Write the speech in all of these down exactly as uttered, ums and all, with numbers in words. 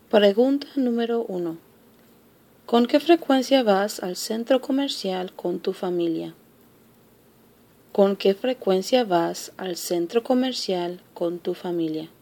Pregunta número uno. ¿Con qué frecuencia vas al centro comercial con tu familia? ¿Con qué frecuencia vas al centro comercial con tu familia?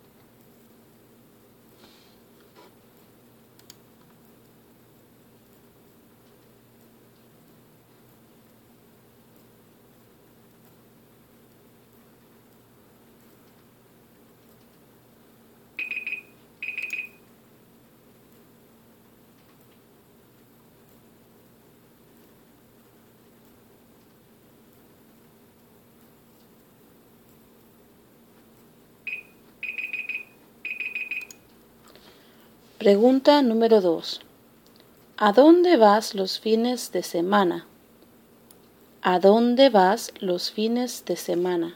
Pregunta número dos. ¿A dónde vas los fines de semana? ¿A dónde vas los fines de semana?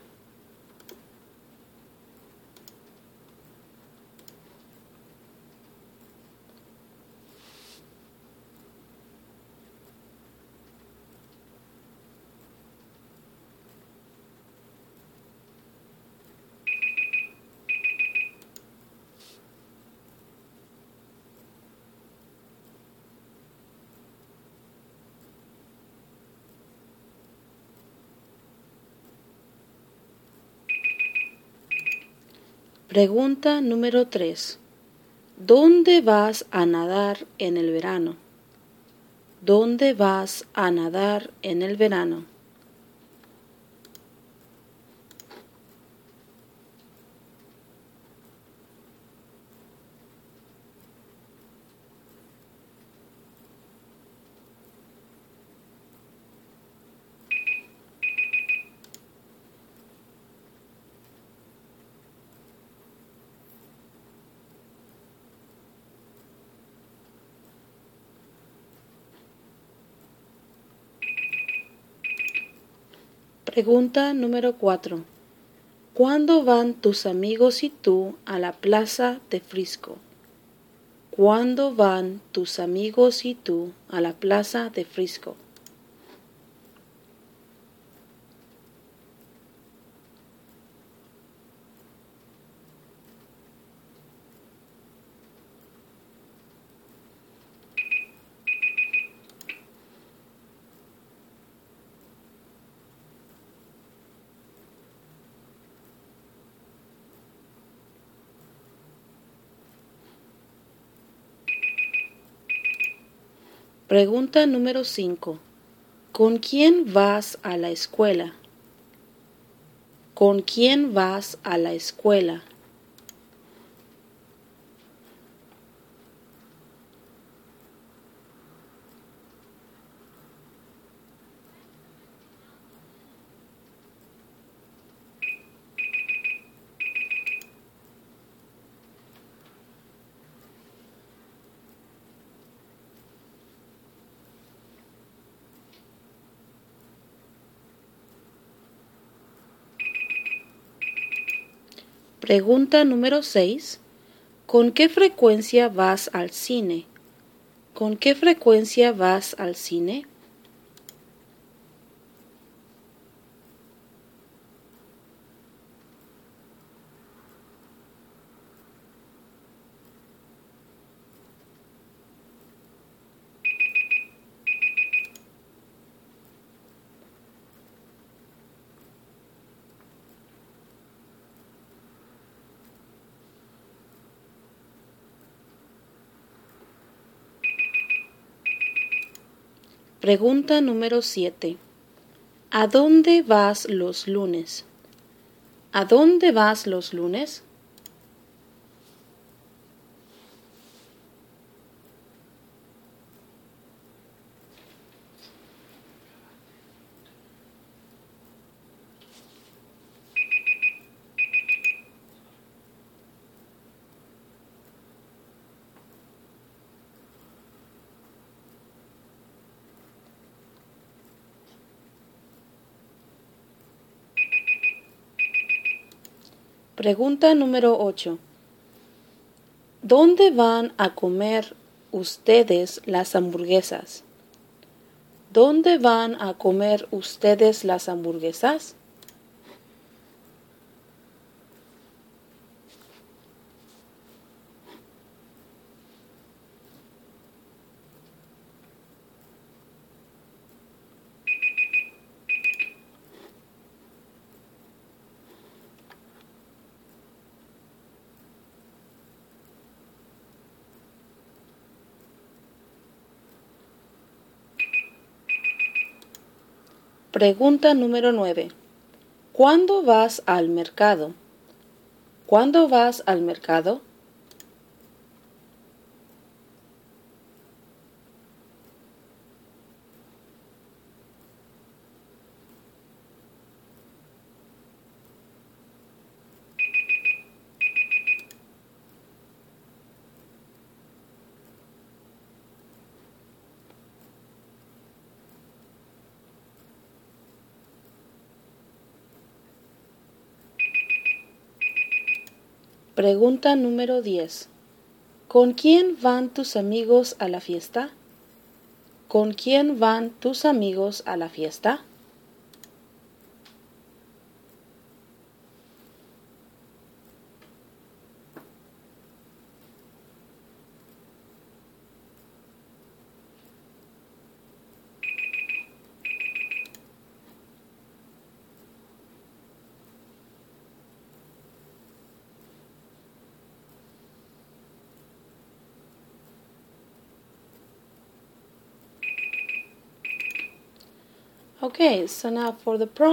Pregunta número tres. ¿Dónde vas a nadar en el verano? ¿Dónde vas a nadar en el verano? Pregunta número cuatro. ¿Cuándo van tus amigos y tú a la plaza de Frisco? ¿Cuándo van tus amigos y tú a la plaza de Frisco? Pregunta número cinco. ¿Con quién vas a la escuela? ¿Con quién vas a la escuela? Pregunta número seis. ¿Con qué frecuencia vas al cine? ¿Con qué frecuencia vas al cine? Pregunta número siete. ¿A dónde vas los lunes? ¿A dónde vas los lunes? Pregunta número ocho. ¿Dónde van a comer ustedes las hamburguesas? ¿Dónde van a comer ustedes las hamburguesas? Pregunta número nueve. ¿Cuándo vas al mercado? ¿Cuándo vas al mercado? Pregunta número diez. ¿Con quién van tus amigos a la fiesta? ¿Con quién van tus amigos a la fiesta? Okay, so now for the